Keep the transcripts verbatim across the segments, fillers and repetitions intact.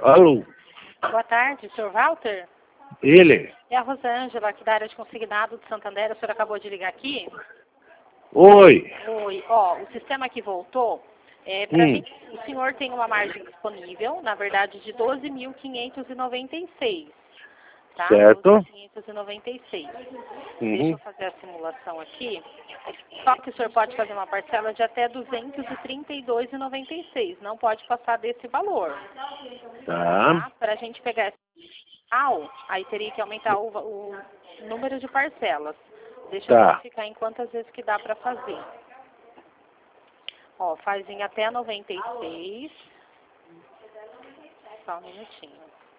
Alô? Boa tarde, senhor Walter? Ele? É a Rosângela, aqui da área de consignado de Santander. O senhor acabou de ligar aqui? Oi. Oi. Ó, o sistema que voltou, é, pra Hum. gente, o senhor tem uma margem disponível, na verdade, de doze mil quinhentos e noventa e seis. Tá? Certo. doze mil quinhentos e noventa e seis. Uhum. Deixa eu fazer a simulação aqui. Só que o senhor pode fazer uma parcela de até duzentos e trinta e dois reais e noventa e seis. Não pode passar desse valor. Tá. Tá? Para a gente pegar esse real, aí teria que aumentar o, o número de parcelas. Deixa eu Tá. verificar em quantas vezes que dá para fazer. Ó, faz em até noventa e seis. Só um minutinho.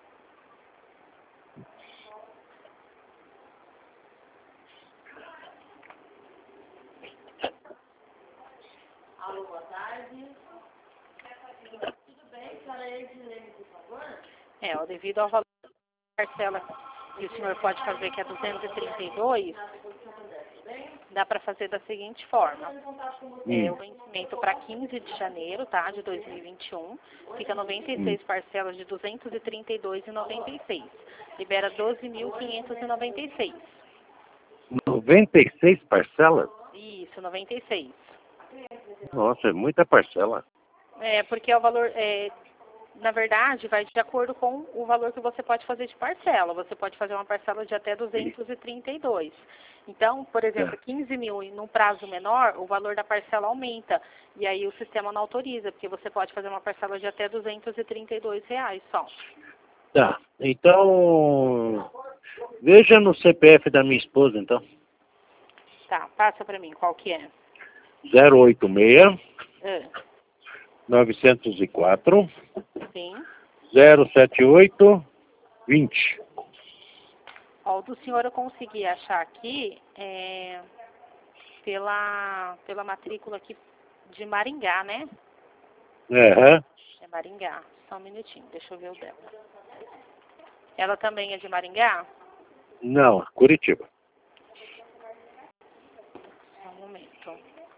Alô, boa tarde. Tudo bem, senhora Edilene, por favor? É, ó, devido ao valor da parcela que o senhor pode fazer, que é duzentos e trinta e dois, dá para fazer da seguinte forma. É, o Hum. vencimento para quinze de janeiro, tá, de dois mil e vinte e um, fica noventa e seis Hum. parcelas de duzentos e trinta e dois reais e noventa e seis. Libera doze mil quinhentos e noventa e seis. noventa e seis parcelas? Isso, noventa e seis. Nossa, é muita parcela. É, porque é o valor, é, na verdade, vai de acordo com o valor que você pode fazer de parcela. Você pode fazer uma parcela de até duzentos e trinta e dois. Então, por exemplo, Tá. quinze mil e num prazo menor, o valor da parcela aumenta. E aí o sistema não autoriza, porque você pode fazer uma parcela de até duzentos e trinta e dois reais só. Tá. Então, veja no C P F da minha esposa, então. Tá, passa pra mim, qual que é? zero oito seis, Ah, novecentos e quatro, sim. zero sete oito, vinte. Ó, o do senhor eu consegui achar aqui é, pela, pela matrícula aqui de Maringá, né? Aham. É Maringá. Só um minutinho, deixa eu ver o dela. Ela também é de Maringá? Não, Curitiba. Só um momento.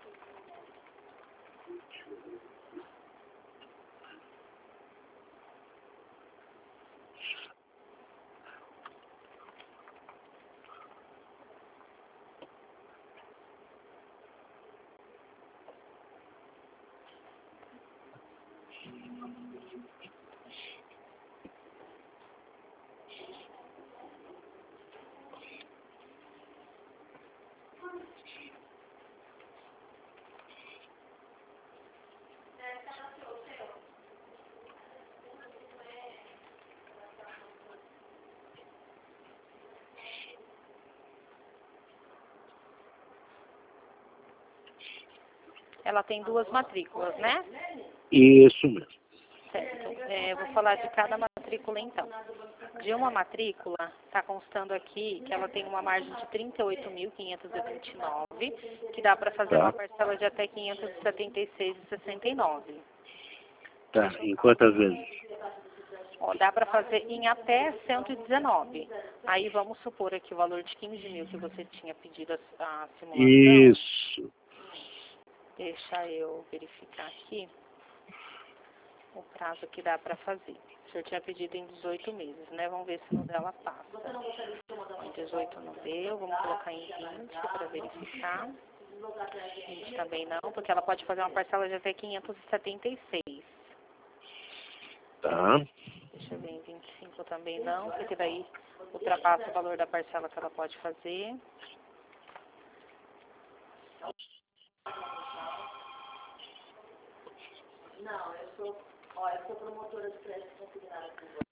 Ela tem duas matrículas, né? Isso mesmo. Certo. É, eu vou falar de cada matrícula então. De uma matrícula, está constando aqui que ela tem uma margem de trinta e oito mil quinhentos e vinte e nove, que dá para fazer Tá. uma parcela de até quinhentos e setenta e seis reais e sessenta e nove. Tá. Em quantas vezes? Ó, dá para fazer em até cento e dezenove. Aí vamos supor aqui o valor de quinze mil que você tinha pedido a, a simulação. Isso. Deixa eu verificar aqui o prazo que dá para fazer. O senhor tinha pedido em dezoito meses, né? Vamos ver se no dela passa. Em dezoito não deu, vamos colocar em vinte para verificar. vinte também não, porque ela pode fazer uma parcela de até quinhentos e setenta e seis. Tá. Deixa eu ver, em vinte e cinco também não, porque daí ultrapassa o valor da parcela que ela pode fazer. Não, eu sou, ó, eu sou promotora de crédito consignado com você.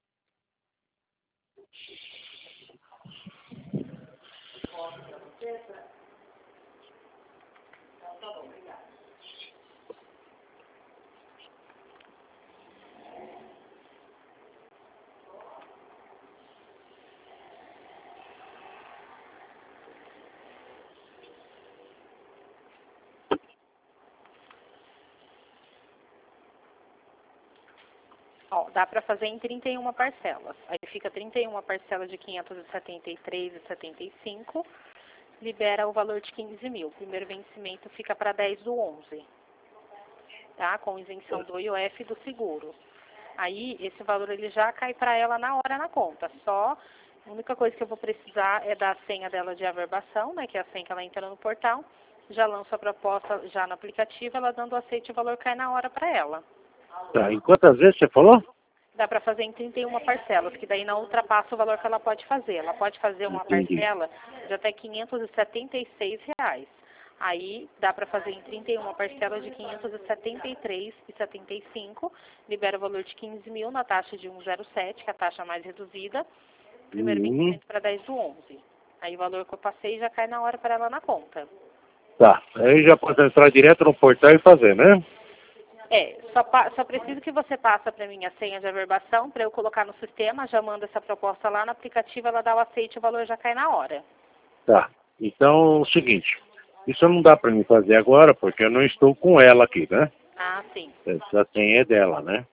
Posso pra você? Pra... Então tá bom, obrigada. Ó, dá para fazer em trinta e uma parcelas. Aí fica trinta e uma parcelas de quinhentos e setenta e três reais e setenta e cinco. Libera o valor de quinze mil. O primeiro vencimento fica para dez do onze. Tá? Com isenção do I O F e do seguro. Aí, esse valor ele já cai para ela na hora na conta. Só a única coisa que eu vou precisar é da senha dela de averbação, né, que é a senha que ela entra no portal. Já lanço a proposta já no aplicativo, ela dando aceite, o valor cai na hora para ela. Tá, e quantas vezes você falou? Dá para fazer em trinta e uma parcelas, que daí não ultrapassa o valor que ela pode fazer. Ela pode fazer uma Entendi. parcela de até quinhentos e setenta e seis reais. Aí dá para fazer em trinta e uma parcelas de quinhentos e setenta e três reais e setenta e cinco centavos, libera o valor de quinze mil na taxa de cento e sete, que é a taxa mais reduzida, primeiro Uhum. vencimento para dez do onze. Aí o valor que eu passei já cai na hora para ela na conta. Tá, aí já pode entrar direto no portal e fazer, né? É, só, pa- só preciso que você passe para mim a senha de averbação para eu colocar no sistema, já mando essa proposta lá no aplicativo, ela dá o aceite e o valor já cai na hora. Tá, então é o seguinte, isso não dá para mim fazer agora, porque eu não estou com ela aqui, né? Ah, sim. Essa senha é dela, né?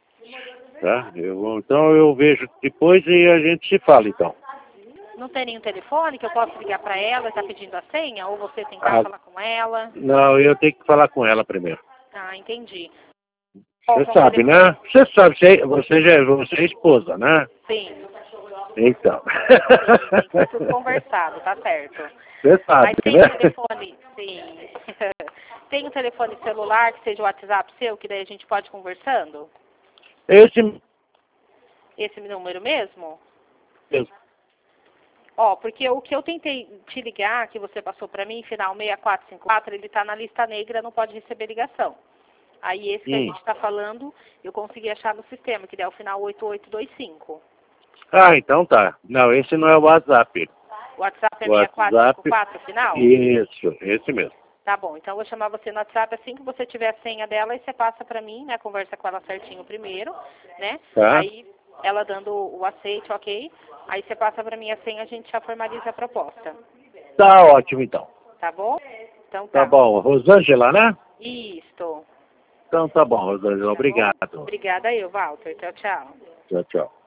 Tá, eu, então eu vejo depois e a gente se fala, então. Não tem nenhum telefone que eu possa ligar para ela e estar pedindo a senha? Ou você tentar Ah, falar com ela? não, eu tenho que falar com ela primeiro. Ah, entendi. Você Qual sabe, telefone? né? Você sabe, você, você já você é esposa, né? Sim, Então. sim, tem que ser tudo conversado, tá certo. Você sabe, Mas tem né? um telefone, sim. Tem um telefone celular que seja o WhatsApp seu, que daí a gente pode ir conversando? Esse Esse número mesmo? mesmo. Ó, porque o que eu tentei te ligar, que você passou para mim, final seis quatro cinco quatro, ele tá na lista negra, não pode receber ligação. Aí esse que a Hum. gente está falando, eu consegui achar no sistema, que é o final oito oito dois cinco. Ah, então tá. Não, esse não é o WhatsApp. O WhatsApp é O seis quatro cinco WhatsApp, quatro, final? isso, esse mesmo. Tá bom, então eu vou chamar você no WhatsApp assim que você tiver a senha dela e você passa para mim, né? Conversa com ela certinho primeiro, né? Tá? Aí ela dando o aceite, ok? Aí você passa para mim a senha, a gente já formaliza a proposta. Tá ótimo, então. Tá bom? Então Tá tá. bom. Rosângela, né? Isto. Então tá bom, Rosângela. Tá bom? Obrigado. Obrigada eu, Walter. Tchau, tchau. Tchau, tchau.